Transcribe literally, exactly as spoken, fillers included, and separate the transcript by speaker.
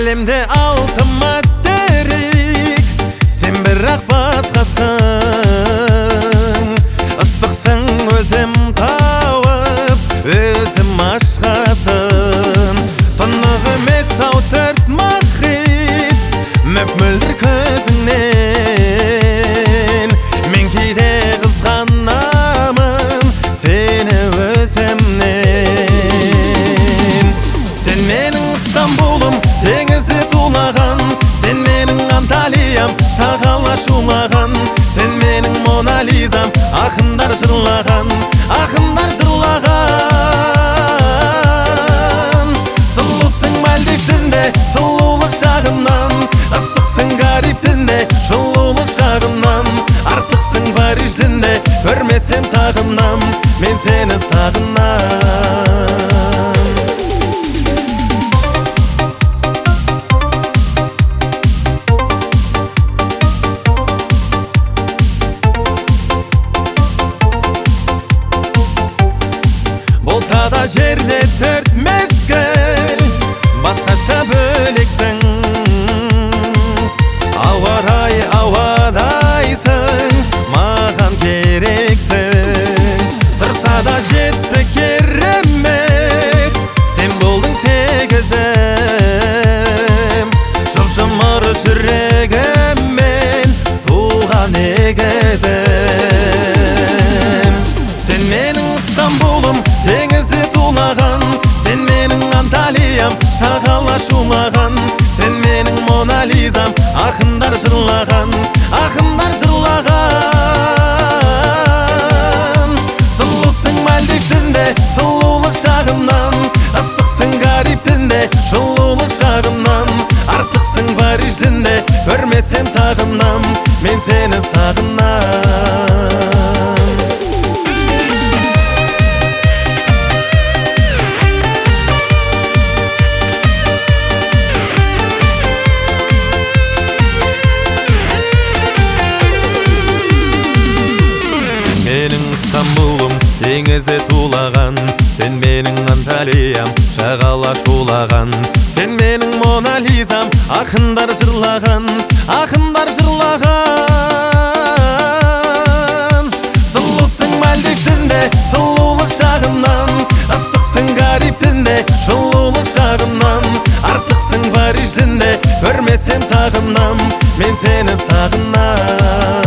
Speaker 1: әлемде алтыма терек, сен бірақ басқасың. Ыстықсың өзім тауып, өзім ашқасың. Тұнық емес ау төрт мақит, мөп-мөлдір көзіңнен. Мен кейде қызғанамын сені өзімнен. Сен менің Стамбулым, теңізі тулаған. Сен менің Анталиям, шағала шулаған. Сен менің Мона Лизам, ақындар жырлаған, ақындар жырлаған. Сұлусың Мальдивтінде, сұлулық шағымнан. Ыстықсың Карибтінде, жылулық шағымнан. Артықсың Париждінде, көрмесем сағынам, мен сені сағынам. Болса да жерде төрт мезгіл, басқаша бөлексің. Ауа райы ауадайсың, маған керексің. Тұрса да жетті керемет, сен болдың сегізім. Жұп-жұмыр жүрегіммен туған егізім. Сен менің Стамбулым, теңізі тулаған. Сен менің Анталиям, шағала шулаған. Сен менің Мона Лизам, ақындар жырлаған, ақындар жырлаған. Сұлусың Мальдивтінде, сұлулық шағымнан. Ыстықсың Карибтінде, жылулық шағымнан. Артықсың Париждінде, көрмесем сағынам, мен сені сағынам. Менің Стамбулым, теңізі тулаған. Сен менің Анталиям, шағала шулаған. Сен менің Мона Лизам, ақындар жырлаған, ақындар жырлаған. Сұлусың Мальдивтінде, сұлулық шағымнан. Ыстықсың Карибтінде, жылулық шағымнан. Артықсың Париждінде, көрмесем сағынам, мен сені сағынам.